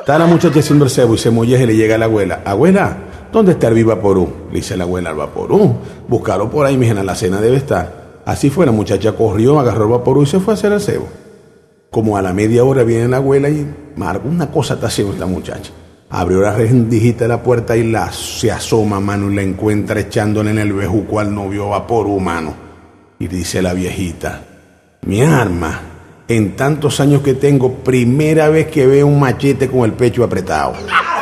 Está la muchacha haciendo el cebo y se molleja y le llega a la abuela. Abuela, ¿dónde está el Vivaporú? Le dice la abuela, el Vaporú. Búscalo por ahí, mija, en la cena debe estar. Así fue, la muchacha corrió, agarró el Vaporú y se fue a hacer el cebo. Como a la media hora viene la abuela y alguna cosa está haciendo esta muchacha. Abrió la rendijita de la puerta y se asoma, mano, y la encuentra echándole en el bejuco al novio Vaporú, mano. Y dice la viejita, mi arma, en tantos años que tengo, primera vez que veo un machete con el pecho apretado.